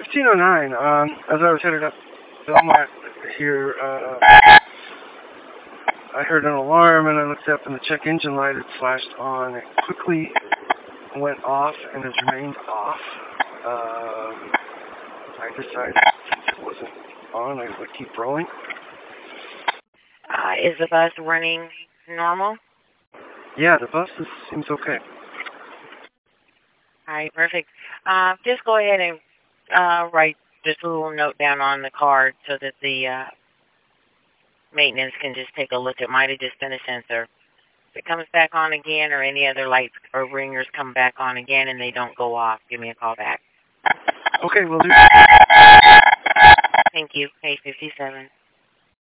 1509. As I was headed up Belmont here, I heard an alarm and I looked up and the check engine light had flashed on. It quickly went off and has remained off. I decided since it wasn't on, I would keep rolling. Is the bus running normal? Yeah, the bus seems okay. All right, perfect. Just go ahead and write just a little note down on the card so that the maintenance can just take a look. It might have just been a sensor. If it comes back on again or any other lights or ringers come back on again and they don't go off, give me a call back. Okay, will do. Thank you. Page 57.